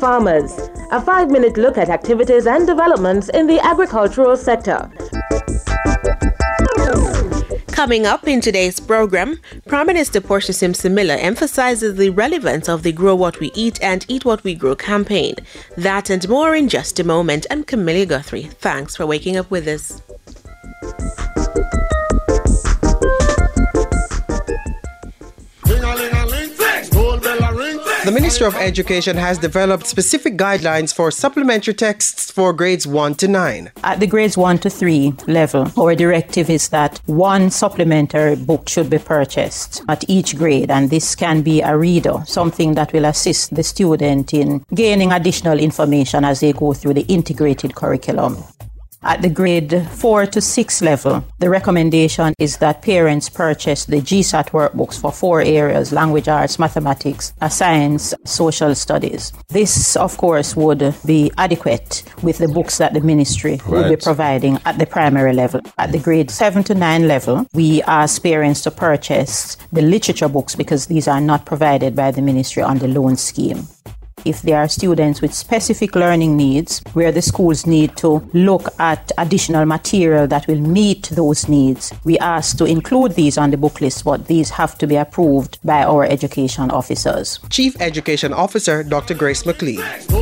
farmers. A 5-minute look at activities and developments in the agricultural sector. Coming up in today's program, Prime Minister Portia Simpson-Miller emphasizes the relevance of the Grow What We Eat and Eat What We Grow campaign. That and more in just a moment. I'm Camilla Guthrie. Thanks for waking up with us. The Ministry of Education has developed specific guidelines for supplementary texts for grades 1 to 9. At the grades 1 to 3 level, our directive is that one supplementary book should be purchased at each grade, and this can be a reader, something that will assist the student in gaining additional information as they go through the integrated curriculum. At the grade 4 to 6 level, the recommendation is that parents purchase the GSAT workbooks for 4 areas: language arts, mathematics, science, social studies. This, of course, would be adequate with the books that the ministry will be providing at the primary level. At the grade 7 to 9 level, we ask parents to purchase the literature books because these are not provided by the ministry on the loan scheme. If there are students with specific learning needs where the schools need to look at additional material that will meet those needs, we ask to include these on the book list, but these have to be approved by our education officers. Chief Education Officer Dr. Grace McLean.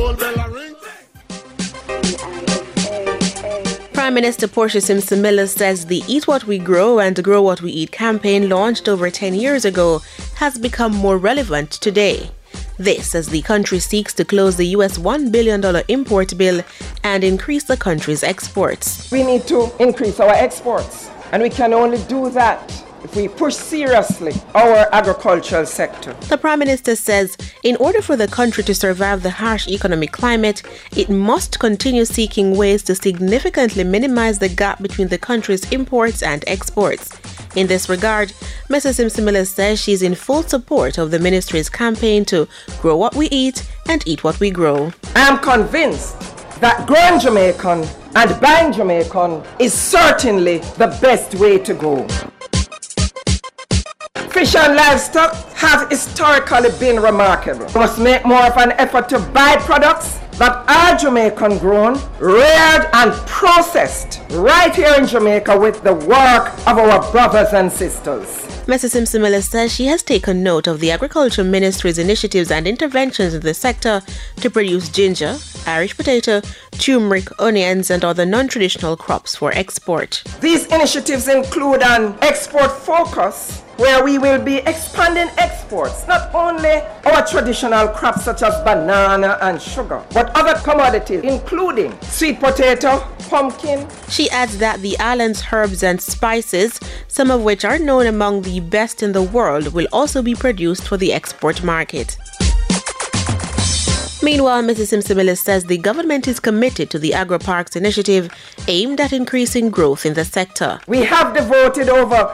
Prime Minister Portia Simpson-Miller says the Eat What We Grow and Grow What We Eat campaign launched over 10 years ago has become more relevant today. This as the country seeks to close the US $1 billion import bill and increase the country's exports. We need to increase our exports, and we can only do that if we push seriously our agricultural sector. The Prime Minister says in order for the country to survive the harsh economic climate, it must continue seeking ways to significantly minimize the gap between the country's imports and exports. In this regard, Mrs. Simpson-Miller says she's in full support of the ministry's campaign to grow what we eat and eat what we grow. I am convinced that growing Jamaican and buying Jamaican is certainly the best way to go. Fish and livestock have historically been remarkable. We must make more of an effort to buy products that are Jamaican grown, reared and processed right here in Jamaica with the work of our brothers and sisters. Mrs. Simpson-Miller says she has taken note of the Agriculture Ministry's initiatives and interventions in the sector to produce ginger, Irish potato, turmeric, onions and other non-traditional crops for export. These initiatives include an export focus where we will be expanding exports, not only our traditional crops such as banana and sugar, but other commodities including sweet potato, pumpkin. She adds that the island's herbs and spices, some of which are known among the best in the world, will also be produced for the export market. Meanwhile, Mrs. Simpson-Miller says the government is committed to the Agri-Parks initiative aimed at increasing growth in the sector. We have devoted over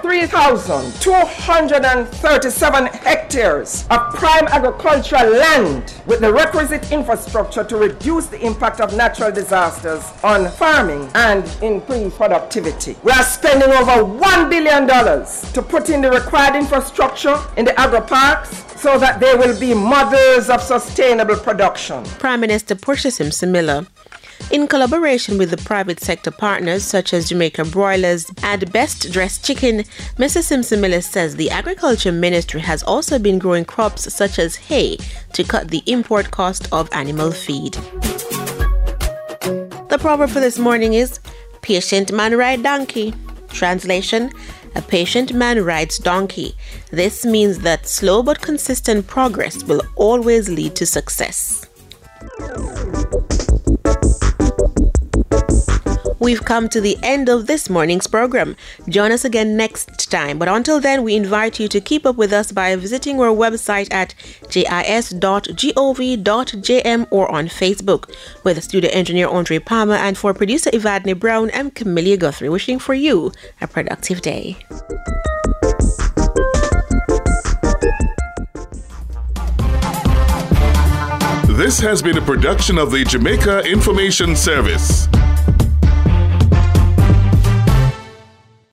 3,237 hectares of prime agricultural land with the requisite infrastructure to reduce the impact of natural disasters on farming and increase productivity. We are spending over $1 billion to put in the required infrastructure in the agri-parks so that they will be models of sustainable production. Prime Minister Portia Simpson-Miller, in collaboration with the private sector partners such as Jamaica Broilers and Best Dressed Chicken, Mrs. Simpson-Miller says the Agriculture Ministry has also been growing crops such as hay to cut the import cost of animal feed. The proverb for this morning is, patient man ride donkey. Translation, a patient man rides donkey. This means that slow but consistent progress will always lead to success. We've come to the end of this morning's program. Join us again next time. But until then, we invite you to keep up with us by visiting our website at jis.gov.jm or on Facebook. With studio engineer Andre Palmer and for producer Evadne Brown, I'm Camilla Guthrie, wishing for you a productive day. This has been a production of the Jamaica Information Service.